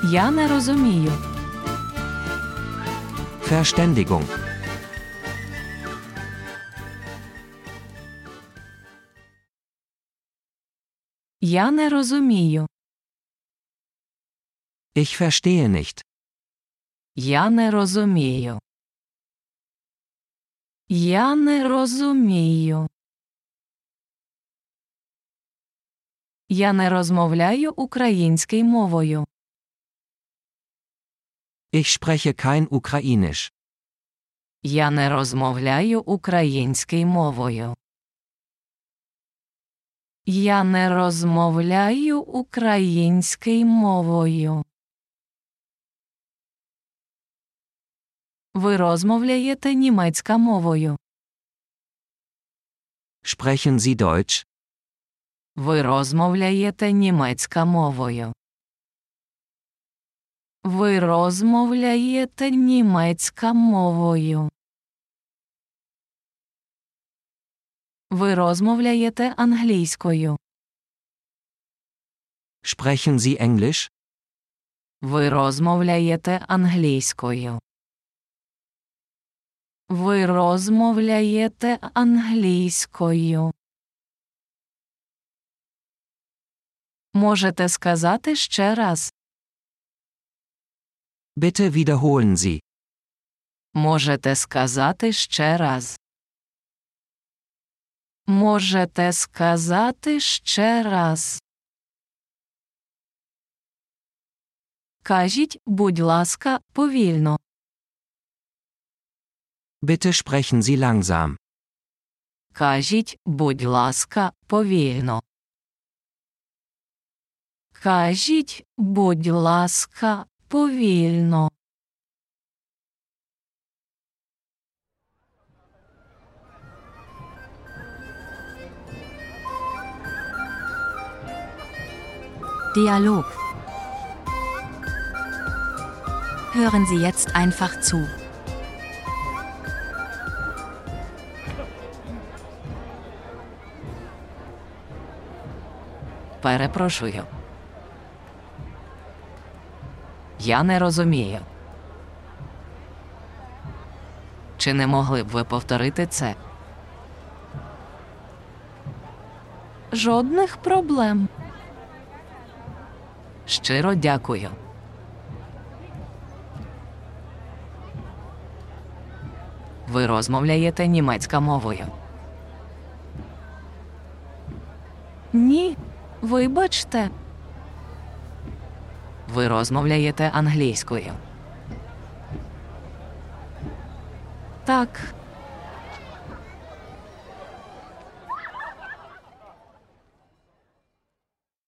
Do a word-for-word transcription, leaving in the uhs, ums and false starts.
Я не розумію. Verständigung. Я не розумію. Ich verstehe nicht. Я не розумію. Я не розумію. Я не розмовляю українською мовою. Ich spreche kein Ukrainisch. Я не розмовляю українською мовою. Я не розмовляю українською мовою. Ви розмовляєте німецькою мовою. Sprechen Sie Deutsch? Ви розмовляєте німецькою мовою. Ви розмовляєте німецькою мовою. Ви розмовляєте англійською. Sprechen Sie Englisch? Ви розмовляєте англійською. Ви розмовляєте англійською. Можете сказати ще раз? Bitte wiederholen Sie. Можете сказати ще раз. Можете сказати ще раз. Кажіть, будь ласка, повільно. Bitte sprechen Sie langsam. Кажіть, будь ласка, повільно. Кажіть, будь ласка, повільно. Dialog. Hören Sie jetzt einfach zu. Перепрошую. Я не розумію. Чи не могли б ви повторити це? Жодних проблем. Щиро дякую. Ви розмовляєте німецькою мовою? Ні, вибачте. Ви розмовляєте англійською? Так.